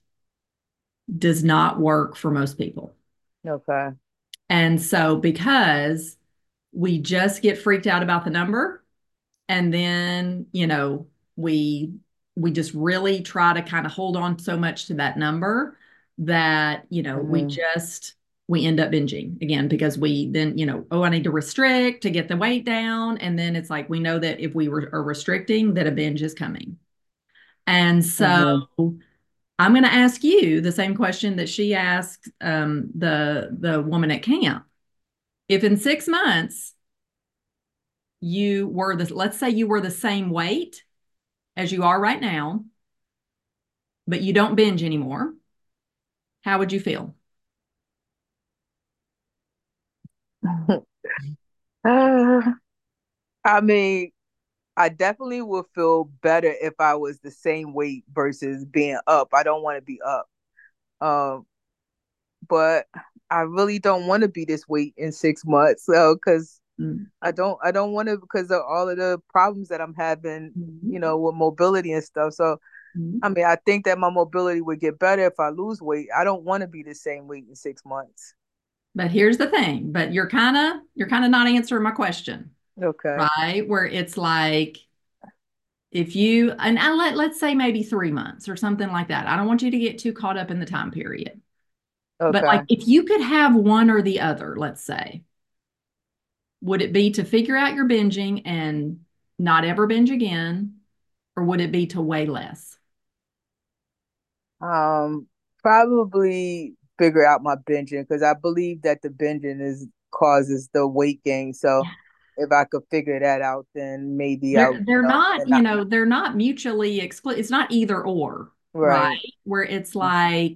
does not work for most people. Okay. And so, because we just get freaked out about the number, and then, you know, we we just really try to kind of hold on so much to that number that, you know, we Mm-hmm. just we end up binging again because we then, you know, oh, I need to restrict to get the weight down. And then it's like we know that if we were, are restricting, that a binge is coming. And so Mm-hmm. I'm going to ask you the same question that she asked um, the the woman at camp. If in six months you were the, let's say you were the same weight as you are right now, but you don't binge anymore, how would you feel? uh, I mean, I definitely would feel better if I was the same weight versus being up. I don't want to be up. Um, but I really don't want to be this weight in six months. So, because Mm-hmm. I don't, I don't want to because of all of the problems that I'm having, you know, with mobility and stuff. So, I mean, I think that my mobility would get better if I lose weight. I don't want to be the same weight in six months. But here's the thing, but you're kind of you're kind of not answering my question, Okay. right? Where it's like if you and I let let's say maybe three months or something like that. I don't want you to get too caught up in the time period. But like Okay. if you could have one or the other, let's say, would it be to figure out your binging and not ever binge again, or would it be to weigh less? Um, Probably figure out my binging because I believe that the binging is causes the weight gain. So if I could figure that out, then maybe I'll, They're you they're know, not, and you not know, they're not mutually exclusive. It's not either or, right? right, Where it's like,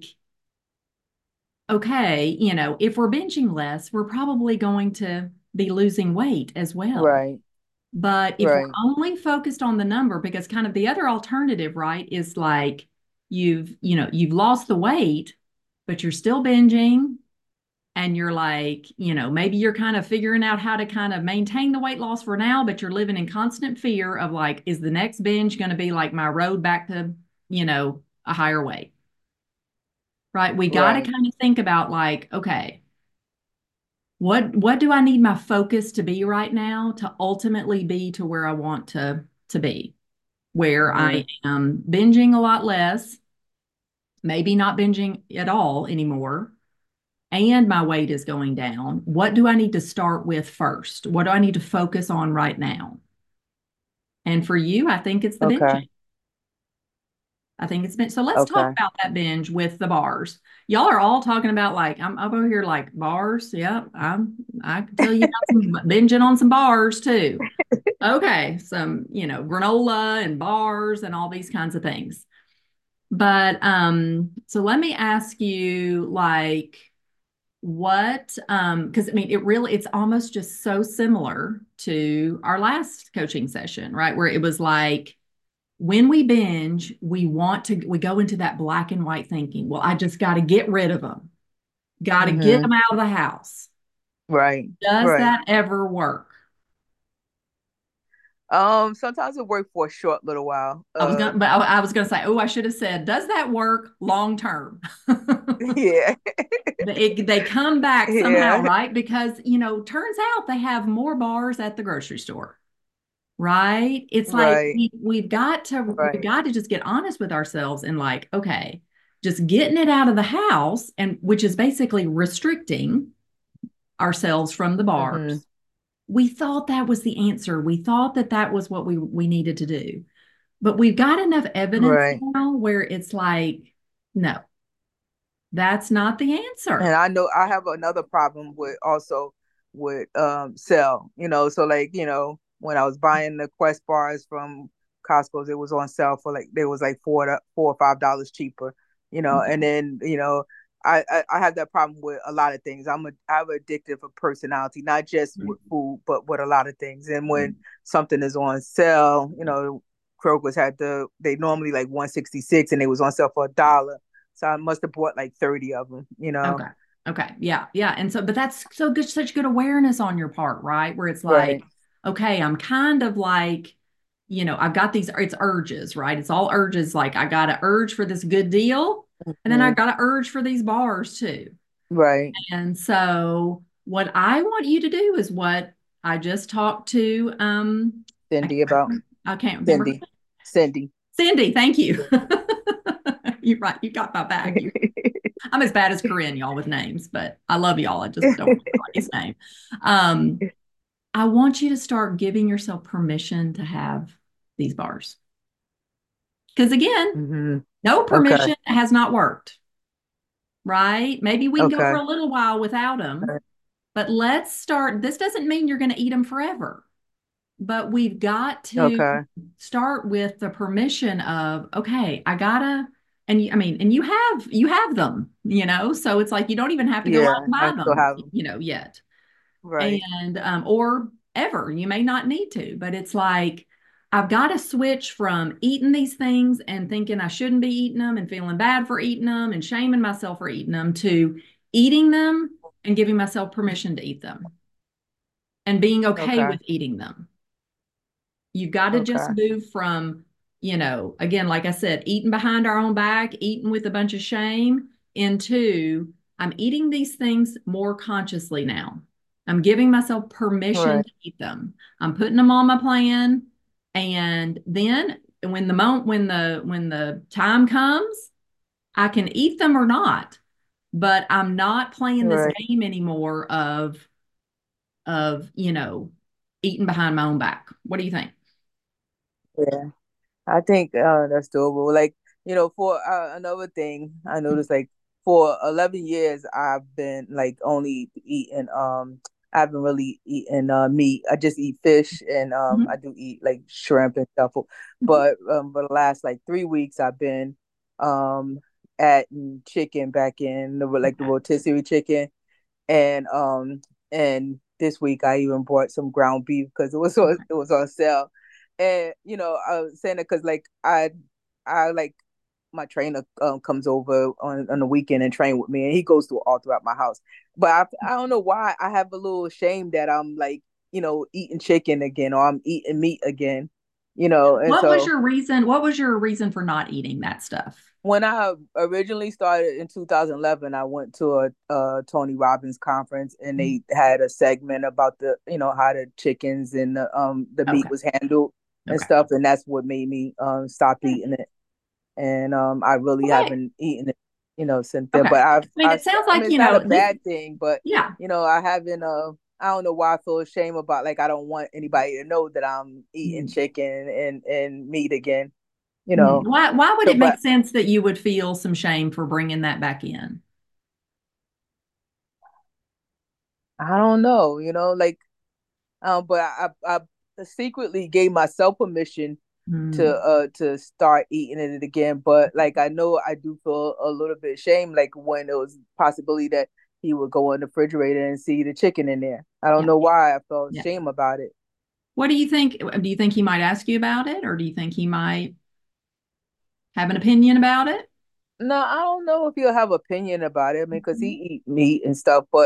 okay, you know, if we're binging less, we're probably going to be losing weight as well. right, But if we're right, only focused on the number, because kind of the other alternative, right, is like you've, you know, you've lost the weight, but you're still binging and you're like, you know, maybe you're kind of figuring out how to kind of maintain the weight loss for now, but you're living in constant fear of like, is the next binge going to be like my road back to, you know, a higher weight, right? We got to right. kind of think about like, okay, what what do I need my focus to be right now to ultimately be to where I want to to be, where I Hmm. am binging a lot less, maybe not binging at all anymore, and my weight is going down. What do I need to start with first? What do I need to focus on right now? And for you, I think it's the Okay, binging. I think it's been so let's talk okay. about that binge with the bars. Y'all are all talking about like I'm, I'm over here like bars. Yep, I'm I can tell you about some binging on some bars too. Okay, some, you know, granola and bars and all these kinds of things. But um, so let me ask you like what um because I mean it really it's almost just so similar to our last coaching session, right? Where it was like when we binge, we want to we go into that black and white thinking. Well, I just got to get rid of them. Got to get Hmm. them out of the house. Right. Does Right. that ever work? Um, sometimes it worked for a short little while. I was Uh, gonna, but I, I was gonna say, oh, I should have said, does that work long term? yeah. They, they come back somehow, Yeah. right? Because, you know, turns out they have more bars at the grocery store, right? It's like Right. we, we've got to we've Right. got to just get honest with ourselves and like, okay, just getting it out of the house and which is basically restricting ourselves from the Mm-hmm. bars. We thought that was the answer. We thought that that was what we we needed to do. But we've got enough evidence Right. now where it's like, no, that's not the answer. And I know I have another problem with also with um sale, you know, so like, you know, when I was buying the Quest bars from Costco's, it was on sale for like they was like four to four or five dollars cheaper, you know, and Okay. then, you know, I, I, I have that problem with a lot of things. I'm a I have addictive of personality, not just with food, but with a lot of things. And when something is on sale, you know, Kroger's had the they normally like one sixty-six and they was on sale for a dollar. So I must have bought like thirty of them, you know? Okay. Okay. Yeah. Yeah. And so, but that's so good, such good awareness on your part, right? Where it's like, Right. okay, I'm kind of like, you know, I've got these, it's urges, right? It's all urges. Like I got an urge for this good deal. And then I Mhm. got an urge for these bars too. Right. And so what I want you to do is what I just talked to, um, I, Cindy about I can't remember. Cindy. Cindy. Cindy, thank you. You're right. You got my back. You I'm as bad as Corinne, y'all, with names, but I love y'all. I just don't remember his name. Um, I want you to start giving yourself permission to have these bars. Because again, hmm no Okay. permission has not worked, right? Maybe we can go for Okay. a little while without them, but let's start. This doesn't mean you're going to eat them forever, but we've got to Okay. start with the permission of, okay, I gotta, and you, I mean, and you have you have them, you know, so it's like you don't even have to go out Yeah, and I buy still them, have them. you know, yet. Right. And um, or ever, you may not need to, but it's like I've got to switch from eating these things and thinking I shouldn't be eating them and feeling bad for eating them and shaming myself for eating them to eating them and giving myself permission to eat them and being okay Okay. with eating them. You've got to just Okay. move from, you know, again, like I said, eating behind our own back, eating with a bunch of shame, into I'm eating these things more consciously now. I'm giving myself permission Right. to eat them. I'm putting them on my plan. And then when the moment when the when the time comes, I can eat them or not. But I'm not playing this Right. game anymore of of, you know, eating behind my own back. What do you think? Yeah. I think uh that's doable. Like, you know, for uh, another thing, I noticed like for eleven years I've been like only eating um I haven't really eaten uh meat. I just eat fish and um I Mhm. do eat like shrimp and stuff. Mhm. But um for the last like three weeks I've been um adding chicken back in the like the Okay. rotisserie chicken and um and this week I even bought some ground beef because it was on, Okay. it was on sale. And you know, I was saying it because like I I like my trainer um, comes over on on the weekend and train with me, and he goes through all throughout my house. But I I don't know why I have a little shame that I'm like, you know, eating chicken again or I'm eating meat again, you know. And What was so your reason? What was your reason for not eating that stuff? when I originally started in two thousand eleven, I went to a, a Tony Robbins conference, and they had a segment about the, you know, how the chickens and the um the meat Okay. was handled and Okay. stuff, and that's what made me um stop eating it. And um I really Okay. haven't eaten it, you know, since then. Okay. I But I've mean, I it sounds I mean like, it's you not know, a at least, bad thing, but yeah. you know I haven't uh I don't know why I feel ashamed about like I don't want anybody to know that I'm eating Mm. chicken and and meat again, you Mm. know. Why, why would So, it make but sense that you would feel some shame for bringing that back in? I don't know, you know, like um, but I, I I secretly gave myself permission to Mm. uh to start eating it again. But like I know I do feel a little bit shame, like when it was possibility that he would go in the refrigerator and see the chicken in there. I don't Yeah. know why I felt Yeah. shame about it. What do you think? Do you think he might ask you about it, or do you think he might have an opinion about it? No, I don't know if he'll have opinion about it. I mean, because he eat meat and stuff, but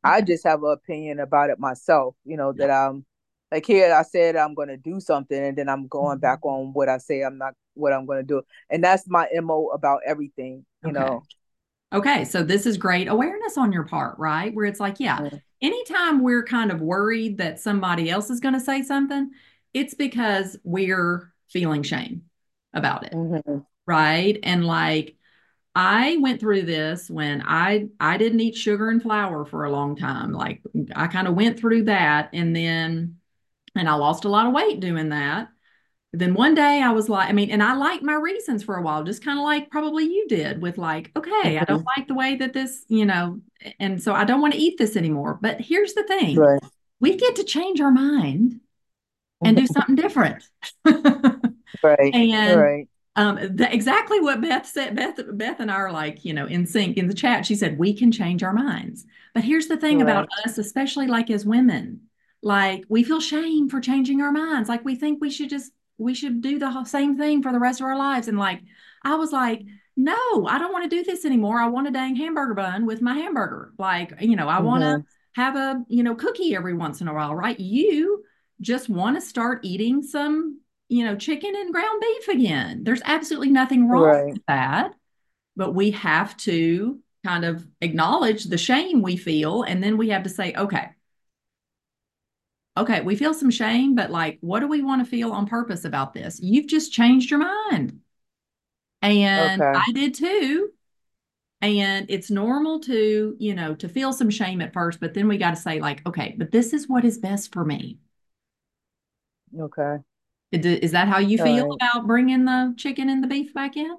I Okay. just have an opinion about it myself, you know, Yeah. that I'm like here I said I'm gonna do something and then I'm going back Mhm. on what I say I'm not what I'm gonna do. And that's my M O about everything, you Okay. know. Okay. So this is great awareness on your part, right? Where it's like, yeah, anytime we're kind of worried that somebody else is going to say something, it's because we're feeling shame about it, Mm-hmm. right? And like I went through this when I I didn't eat sugar and flour for a long time. Like I kind of went through that and then and I lost a lot of weight doing that. Then one day I was like, I mean, and I liked my reasons for a while, just kind of like probably you did with like, okay, I don't Mm-hmm. like the way that this, you know, and so I don't want to eat this anymore. But here's the thing, Right. we get to change our mind and do something different. Right. And Right. um, the, exactly what Beth said, Beth, Beth and I are like, you know, in sync in the chat. She said, we can change our minds. But here's the thing about Right. us, especially like as women, like we feel shame for changing our minds. Like we think we should just, we should do the whole same thing for the rest of our lives. And like, I was like, no, I don't want to do this anymore. I want a dang hamburger bun with my hamburger. Like, you know, I want to Mm-hmm. have a, you know, cookie every once in a while, right? You just want to start eating some you know, chicken and ground beef again. There's absolutely nothing wrong Right. with that, but we have to kind of acknowledge the shame we feel. And then we have to say, okay, okay, we feel some shame, but like, what do we want to feel on purpose about this? You've just changed your mind. And Okay. I did too. And it's normal to, you know, to feel some shame at first, but then we got to say, like, okay, but this is what is best for me. Okay. Is that how you All feel right. about bringing the chicken and the beef back in?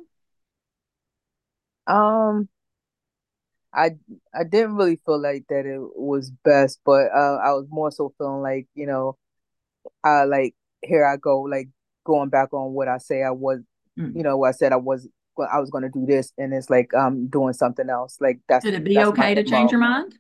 Um, I I didn't really feel like that it was best, but uh, I was more so feeling like, you know, I like here I go, like going back on what I say I was, you Mm. know, I said I was I was gonna do this, and it's like I'm doing something else. Like that's Should it be that's my okay to change M O. your mind?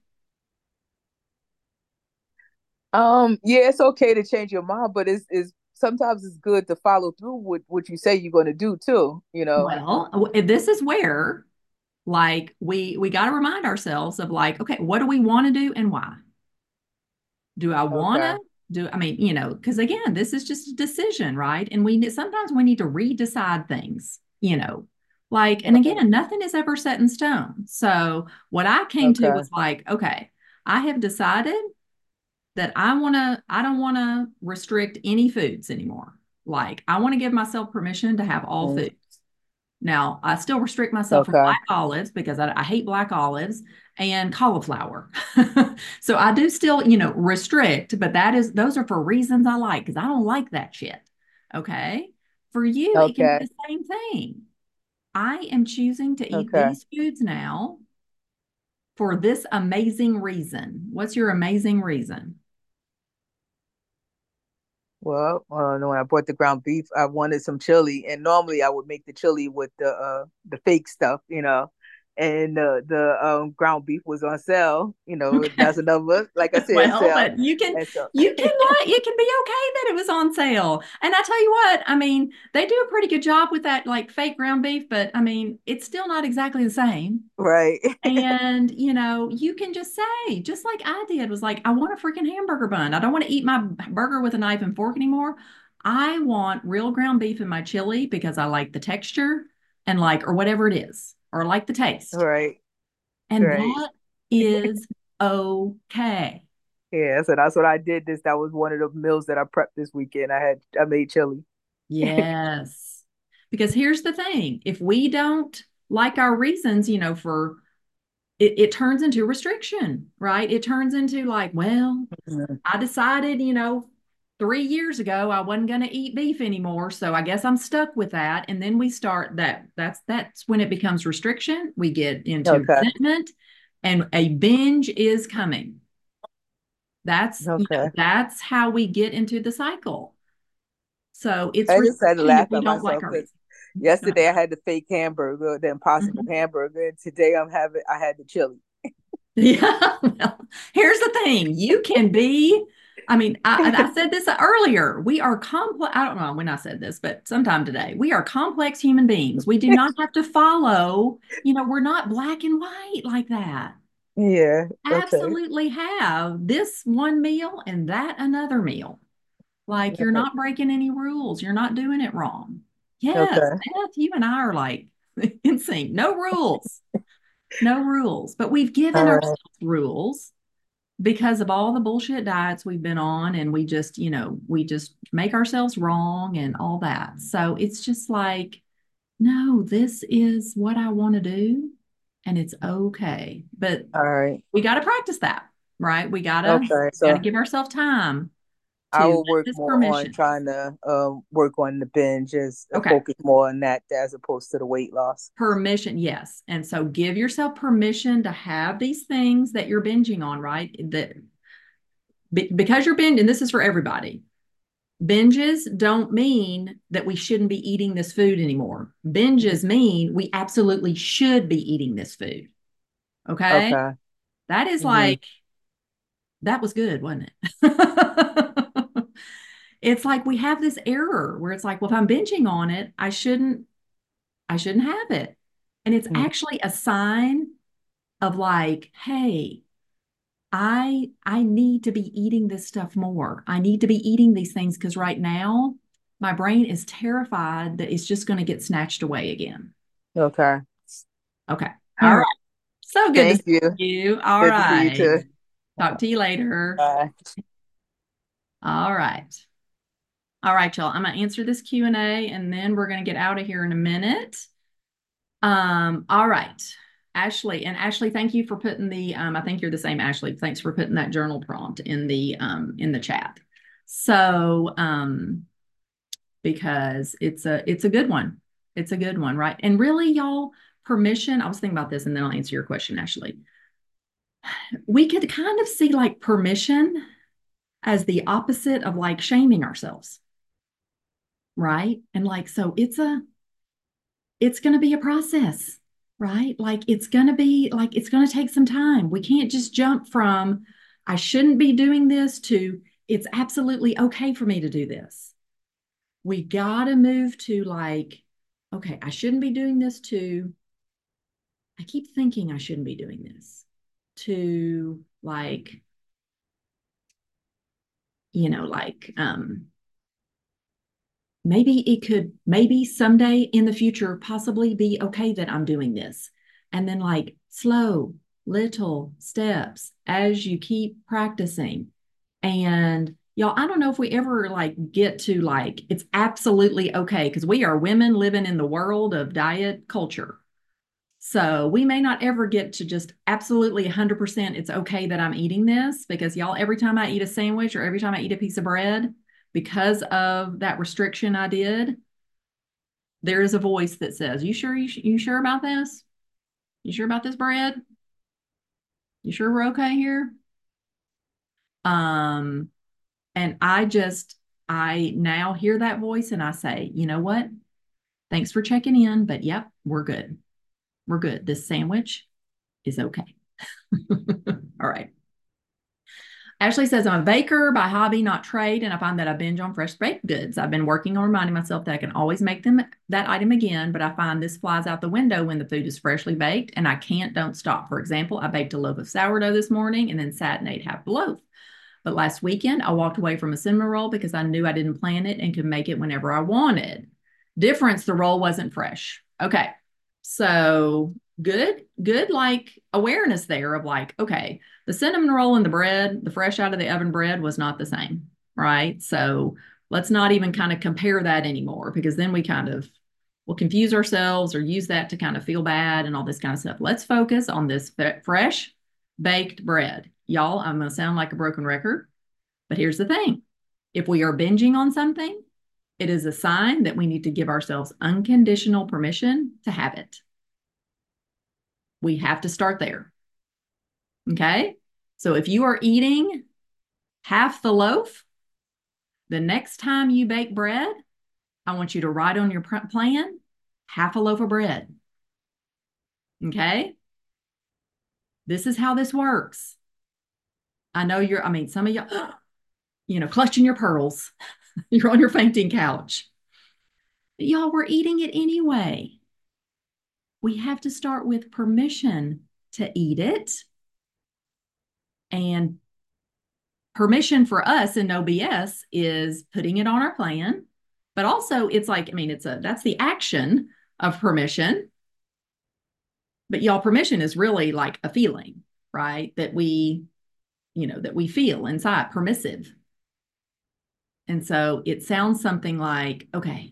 Um, yeah, it's okay to change your mind, but it's it's sometimes it's good to follow through with what you say you're gonna do too, you know. Well, w- this is where like we we got to remind ourselves of like, okay, what do we want to do and why? Do I want Okay. to do, I mean, you know, because again, this is just a decision, right? And we sometimes we need to redecide things, you know, like, and Right. again, nothing is ever set in stone. So what I came to Okay. was like, okay, I have decided that I want to, I don't want to restrict any foods anymore. Like, I want to give myself permission to have all Mm. foods. Now, I still restrict myself from Okay. black olives because I, I hate black olives and cauliflower. So I do still, you know, restrict, but that is, those are for reasons I like because I don't like that shit. Okay. For you, it can be Okay. the same thing. I am choosing to eat Okay. these foods now for this amazing reason. What's your amazing reason? Well, uh, when I bought the ground beef, I wanted some chili, and normally I would make the chili with the uh the fake stuff, you know, and uh, the um ground beef was on sale. You know, Okay. that's another, like I said, Well, sale, but you can and so you can like it can be okay that it was on sale. And I tell you what, I mean, they do a pretty good job with that like fake ground beef, but I mean, it's still not exactly the same. right, And you know, you can just say, just like I did, was like, I want a freaking hamburger bun. I don't want to eat my burger with a knife and fork anymore. I want real ground beef in my chili because I like the texture and like, or whatever it is, or like the taste. right, And right. that is okay. Yeah, so that's what I did. This that was one of the meals that I prepped this weekend. I had I made chili. Yes. Because here's the thing, if we don't like our reasons, you know, for it, it turns into restriction, right? It turns into like, well, Mhm. I decided, you know, three years ago I wasn't going to eat beef anymore, so I guess I'm stuck with that. And then we start that that's that's when it becomes restriction. We get into Okay, resentment and a binge is coming. That's, you know, okay. that's how we get into the cycle. So it's I just had to restriction if laugh we at don't like myself our because reasons. Go yesterday I had the fake hamburger, the Impossible ahead. hamburger, and today I'm having I had the chili. Yeah. Well, here's the thing. You can be, I mean, I, I said this earlier. We are complex. I don't know when I said this, but sometime today, we are complex human beings. We do not have to follow, you know, we're not black and white like that. Yeah. Okay. Absolutely have this one meal and that another meal. Like you're not breaking any rules. You're not doing it wrong. Yes, Okay. Beth, you and I are like in sync. No rules. No rules. But we've given All right. ourselves rules because of all the bullshit diets we've been on, and we just, you know, we just make ourselves wrong and all that. So it's just like, no, this is what I want to do, and it's okay. But All right. we got to practice that, right? We gotta Okay. gotta So give ourselves time I to will get work this more on permission. trying to um, work on the binge, as uh, Okay. focus more on that as opposed to the weight loss. Permission, yes. And so give yourself permission to have these things that you're binging on, right? That because you're binging, and this is for everybody. Binges don't mean that we shouldn't be eating this food anymore. Binges mean we absolutely should be eating this food. Okay. Okay. That is Hmm. like, that was good, wasn't it? It's like we have this error where it's like, well, if I'm binging on it, I shouldn't, I shouldn't have it. And it's actually a sign of like, hey, I I need to be eating this stuff more. I need to be eating these things because right now my brain is terrified that it's just going to get snatched away again. Okay. Okay. All All right. right. So good to Thank see you. you. All Good to see you right. too. Talk to you later. Bye. All right. All right, y'all. I'm gonna answer this Q and A and then we're gonna get out of here in a minute. Um, all right. Ashley, and Ashley, thank you for putting the um, I think you're the same Ashley. Thanks for putting that journal prompt in the um in the chat. So um because it's a it's a good one. It's a good one, right? And really, y'all, permission, I was thinking about this and then I'll answer your question, Ashley. We could kind of see like permission as the opposite of like shaming ourselves, right? And like, so it's a it's going to be a process, right? Like it's going to be like it's going to take some time. We can't just jump from I shouldn't be doing this to it's absolutely okay for me to do this. We got to move to like, okay, I shouldn't be doing this to I keep thinking I shouldn't be doing this to like, you know, like um maybe it could maybe someday in the future possibly be okay that I'm doing this. And then like slow little steps as you keep practicing. And y'all, I don't know if we ever like get to like it's absolutely okay because we are women living in the world of diet culture. So we may not ever get to just absolutely one hundred percent it's okay that I'm eating this because y'all, every time I eat a sandwich or every time I eat a piece of bread, because of that restriction I did, there is a voice that says, you sure you, you sure about this? You sure about this bread? You sure we're okay here? Um, and I just I now hear that voice and I say, you know what? Thanks for checking in, but yep, we're good. We're good. This sandwich is okay. All right. Ashley says, I'm a baker by hobby, not trade, and I find that I binge on fresh baked goods. I've been working on reminding myself that I can always make them that item again, but I find this flies out the window when the food is freshly baked and I can't don't stop. For example, I baked a loaf of sourdough this morning and then sat and ate half the loaf. But last weekend, I walked away from a cinnamon roll because I knew I didn't plan it and could make it whenever I wanted. Difference, the roll wasn't fresh. Okay. So good, good like awareness there of like, okay, the cinnamon roll and the bread, the fresh out of the oven bread was not the same, right? So let's not even kind of compare that anymore because then we kind of will confuse ourselves or use that to kind of feel bad and all this kind of stuff. Let's focus on this fresh baked bread. Y'all, I'm going to sound like a broken record, but here's the thing. If we are binging on something, it is a sign that we need to give ourselves unconditional permission to have it. We have to start there. Okay. So if you are eating half the loaf, the next time you bake bread, I want you to write on your plan half a loaf of bread. Okay. This is how this works. I know you're, I mean, some of y'all, you know, clutching your pearls. You're on your fainting couch. But y'all, we're eating it anyway. We have to start with permission to eat it And permission for us in No B S is putting it on our plan, but also it's like, I mean, it's a, that's the action of permission. But y'all, permission is really like a feeling, right? That we, you know, that we feel inside, permissive. And so it sounds something like, okay,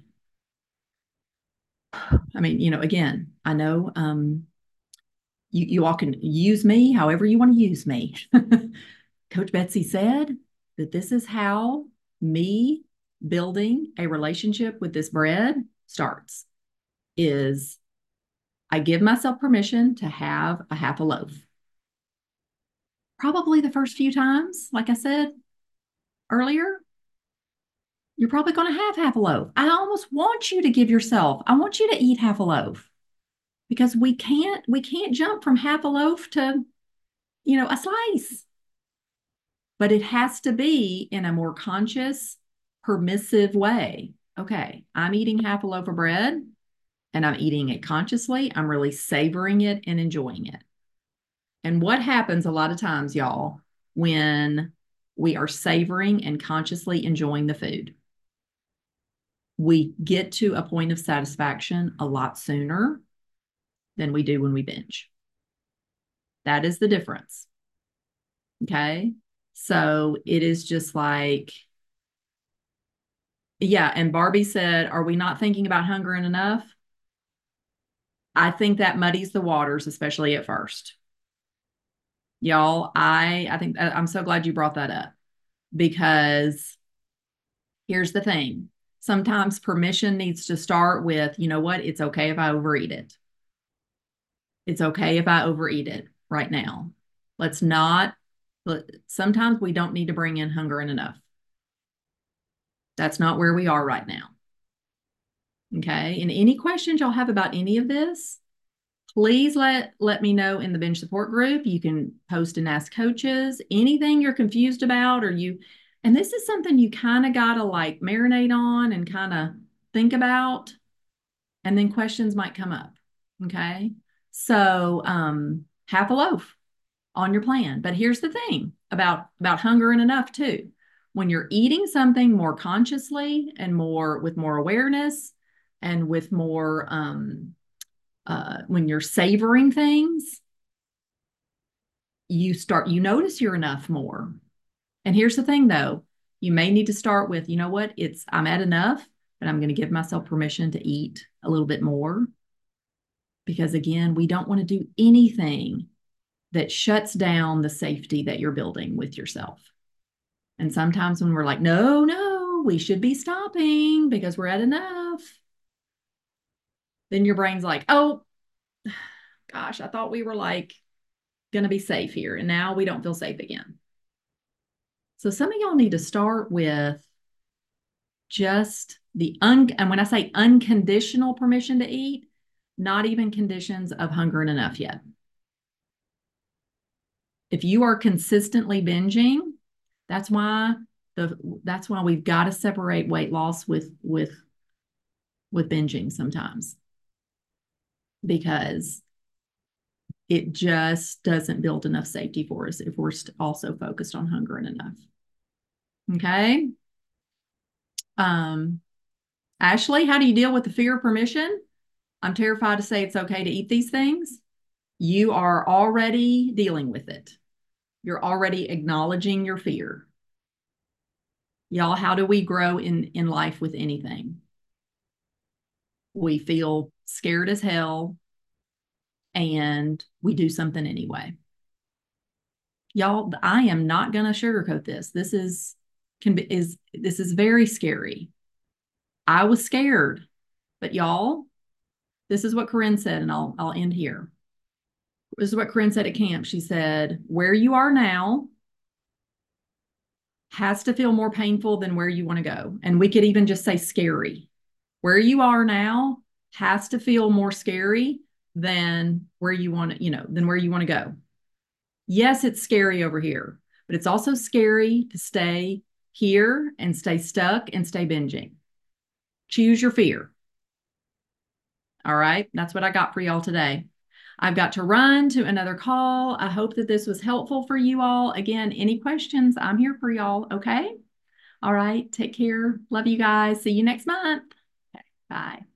I mean, you know, again, I know um, you, you all can use me however you want to use me. Coach Betsy said that this is how me building a relationship with this bread starts, is I give myself permission to have a half a loaf. Probably the first few times, like I said earlier, you're probably going to have half a loaf. I almost want you to give yourself, I want you to eat half a loaf, because we can't, we can't jump from half a loaf to, you know, a slice. But it has to be in a more conscious, permissive way. Okay, I'm eating half a loaf of bread and I'm eating it consciously. I'm really savoring it and enjoying it. And what happens a lot of times, y'all, when we are savoring and consciously enjoying the food? We get to a point of satisfaction a lot sooner than we do when we binge. That is the difference. Okay. So it is just like, yeah. And Barbie said, are we not thinking about hungering enough? I think that muddies the waters, especially at first. Y'all, I, I think I'm so glad you brought that up, because here's the thing. Sometimes permission needs to start with, you know what? It's okay if I overeat it. It's okay if I overeat it right now. Let's not, sometimes we don't need to bring in hunger and enough. That's not where we are right now. Okay. And any questions y'all have about any of this, please let, let me know in the binge support group. You can post and ask coaches anything you're confused about, or you, and this is something you kind of got to like marinate on and kind of think about, and then questions might come up. Okay. So, um, half a loaf on your plan. But here's the thing about, about hunger and enough too. When you're eating something more consciously and more with more awareness and with more, um, uh, when you're savoring things, you start, you notice you're enough more. And here's the thing though, you may need to start with, you know what, it's, I'm at enough, but I'm going to give myself permission to eat a little bit more. Because again, we don't want to do anything that shuts down the safety that you're building with yourself. And sometimes when we're like, no, no, we should be stopping because we're at enough, then your brain's like, oh, gosh, I thought we were like going to be safe here. And now we don't feel safe again. So some of y'all need to start with just the, un and when I say unconditional permission to eat, not even conditions of hunger and enough yet. If you are consistently binging, that's why the that's why we've got to separate weight loss with with with binging sometimes, because it just doesn't build enough safety for us if we're also focused on hunger and enough. Okay. Um, Ashley, how do you deal with the fear of permission? I'm terrified to say it's okay to eat these things. You are already dealing with it. You're already acknowledging your fear. Y'all, how do we grow in, in life with anything? We feel scared as hell and we do something anyway. Y'all, I am not going to sugarcoat this. This is, can be, is, this is very scary. I was scared, but y'all, this is what Corinne said, and I'll, I'll end here. This is what Corinne said at camp. She said, where you are now has to feel more painful than where you want to go. And we could even just say scary. Where you are now has to feel more scary than where you want to, you know, than where you want to go. Yes, it's scary over here, but it's also scary to stay here and stay stuck and stay binging. Choose your fear. All right. That's what I got for y'all today. I've got to run to another call. I hope that this was helpful for you all. Again, any questions, I'm here for y'all. Okay. All right. Take care. Love you guys. See you next month. Okay, bye.